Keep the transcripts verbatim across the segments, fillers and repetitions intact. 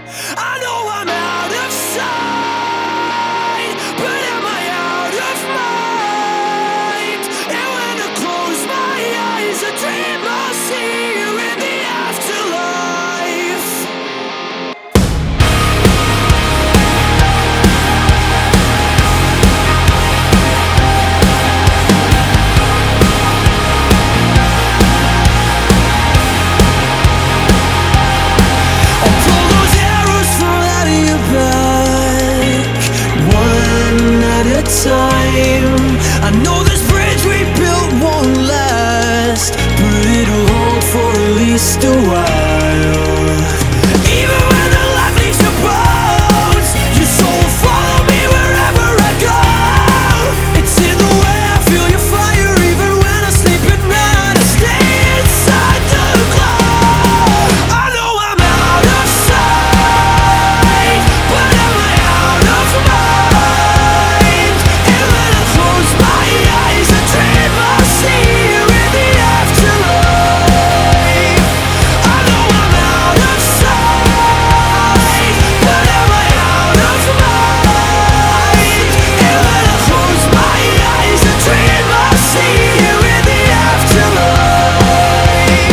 I know I'm out of sight, but am I out of mind? And when I close my eyes, I dream I'll see you in the afterlife. I'll pull those arrows from out of your back, one at a time. I know this bridge we built won't last, but it'll hold for at least a while. Even when the life leaves your bones, your soul will follow me wherever I go. It's in the way I feel your fire, even when I sleep at night. I stay inside the glow. I know I'm out of sight, but am I out of mind? And when I close my eyes, I dream I'll see you in the afterlife. I know I'm out of sight, but am I out of mind? And when I close my eyes, I dream I'll see you in the afterlife.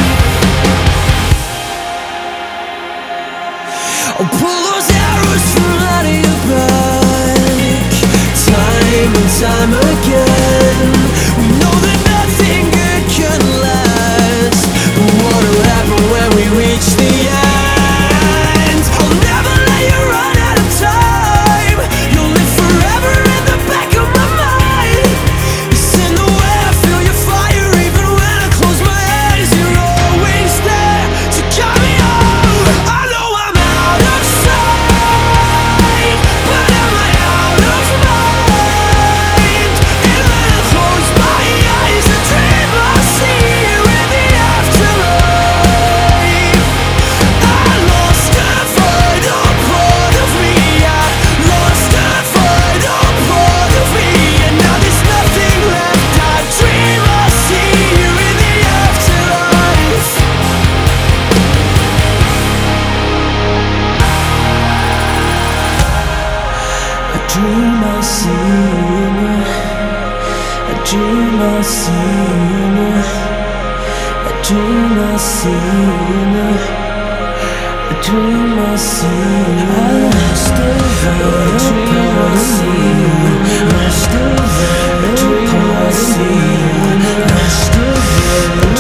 I'll pull those arrows from out of your back, time and time again. We know that nothing good can last, but what'll happen when we reach the end? I'll never let you run out of time. You'll live forever in the back of my mind. It's in the way I feel your fire, even when I close my eyes. You're always there to guide me home. I know I'm out of sight, but am I out of mind? And when I close my eyes, I dream I'll see you in the afterlife. I lost a vital part of me. I lost a vital part of me, and now there's nothing left. I dream I'll see you in the afterlife. I dream I'll see you. I dream I'll see you. I dream I'll see you. I dream I'll see you. I lost a vital part of me. Lost a vital part of me. Lost a vital